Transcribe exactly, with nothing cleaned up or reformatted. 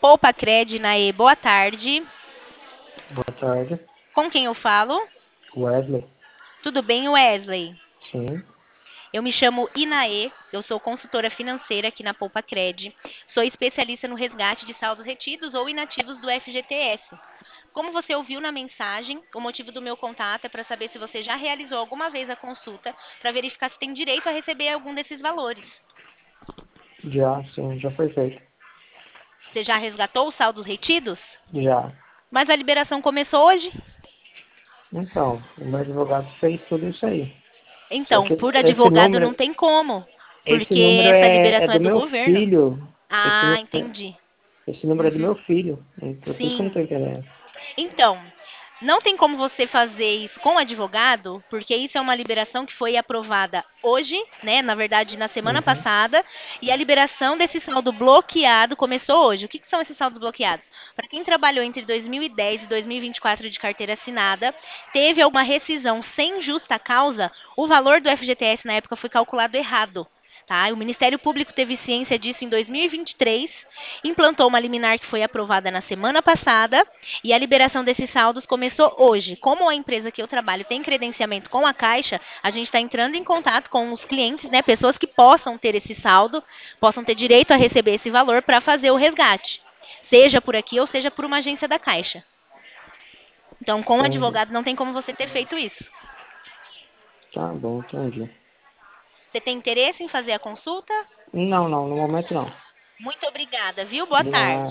Poupa Cred, Naê, boa tarde. Boa tarde, Com quem eu falo? Wesley. Tudo bem, Wesley? Sim, Eu me chamo Inaê, eu sou consultora financeira aqui na Poupa Cred. Sou especialista no resgate de saldos retidos ou inativos do F G T S. Como você ouviu na mensagem, o motivo do meu contato é para saber se você já realizou alguma vez a consulta para verificar se tem direito a receber algum desses valores. já, sim, já foi feito. Você já resgatou os saldos retidos? Já. Mas a liberação começou hoje? Então, o meu advogado fez tudo isso aí. Só Então, que por esse advogado não número, tem como, esse porque número essa é, é liberação é do do meu governo. filho. Esse Ah, número, entendi. esse número é do Uhum. meu filho. Então, por isso que eu não Sim. tô entendendo. Então, não tem como você fazer isso com o advogado, porque isso é uma liberação que foi aprovada hoje, né? Na verdade, na semana Uhum. passada, e a liberação desse saldo bloqueado começou hoje. O que, que são esses saldos bloqueados? Para quem trabalhou entre dois mil e dez e dois mil e vinte e quatro de carteira assinada, teve alguma rescisão sem justa causa, o valor do F G T S na época foi calculado errado. Tá? O Ministério Público teve ciência disso em dois mil e vinte e três, implantou uma liminar que foi aprovada na semana passada e a liberação desses saldos começou hoje. Como a empresa que eu trabalho tem credenciamento com a Caixa, a gente está entrando em contato com os clientes, né, pessoas que possam ter esse saldo, possam ter direito a receber esse valor para fazer o resgate, seja por aqui ou seja por uma agência da Caixa. Então, com o Entendi. advogado não tem como você ter feito isso. Tá bom, entendi. Você tem interesse em fazer a consulta? Não, não, no momento não. Muito obrigada, viu? Boa De nada. tarde.